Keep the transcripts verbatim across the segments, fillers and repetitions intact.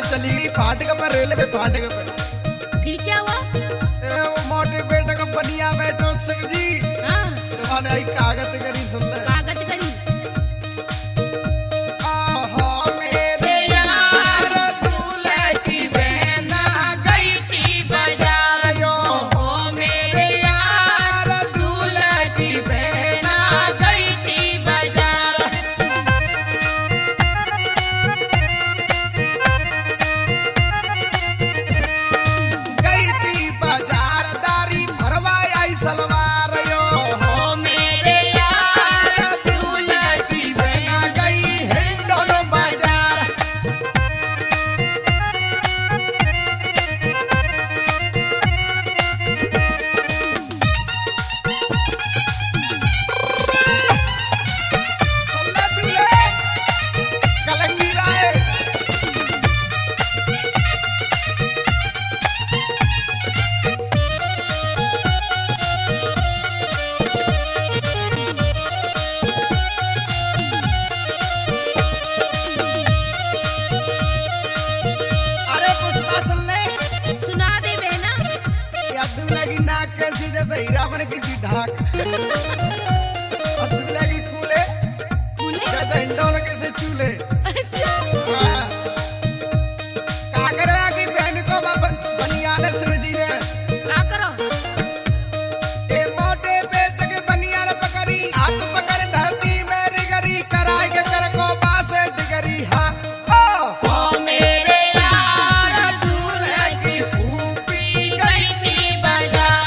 चली गई फाटक पर, रेलवे फाटक पर। फिर क्या हुआ? ए, वो मोटे पेट का बनिया बैठो सिंह जी। हाँ। सुबह ने आई कागज करी, सुन ले कागज करी। जैसे हीरा बने किसी ढाक और दूल्हे की कूले जैसे इंडोल किसी चूल्हे। हाँ। कागरा की बहन को बनिया ने शिव जी ने क्या करो? ए मोटे पेट के बनिया ने पकड़ी, हाथ पकड़ धरती में रिगरी, कराए के कर को बासे डिगरी। हाँ ओ मेरे यार दूल्हे की फूफी गई थी बाजार।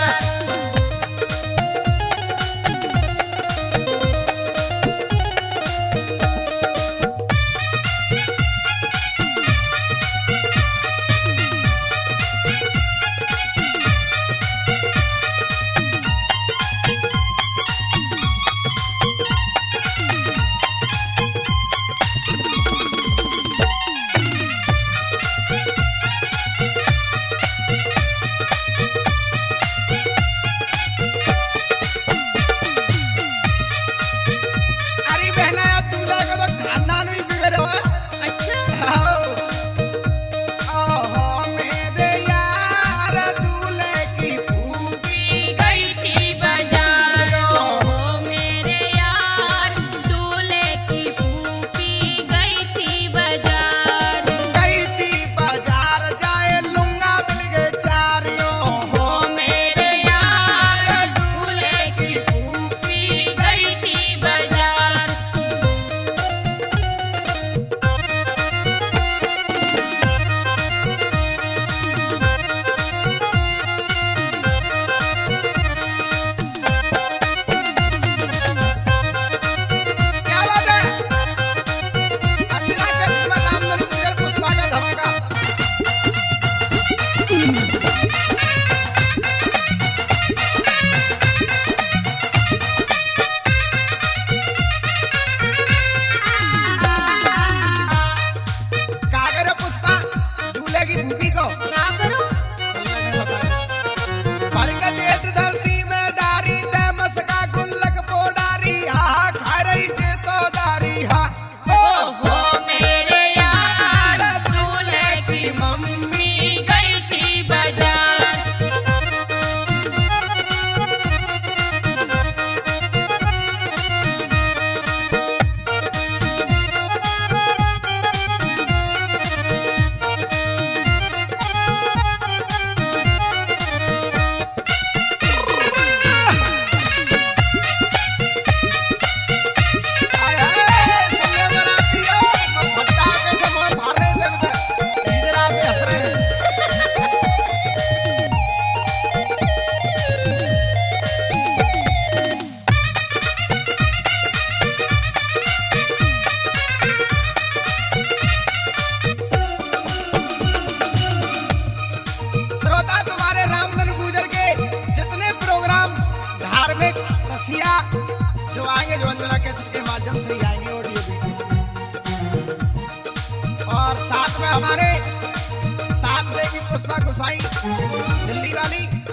जो आएंगे जो अंजना कैसेट के माध्यम से ही आएंगे ऑडियो वीडियो। और साथ में हमारे साथ देगी पुष्पा गुसाई दिल्ली वाली।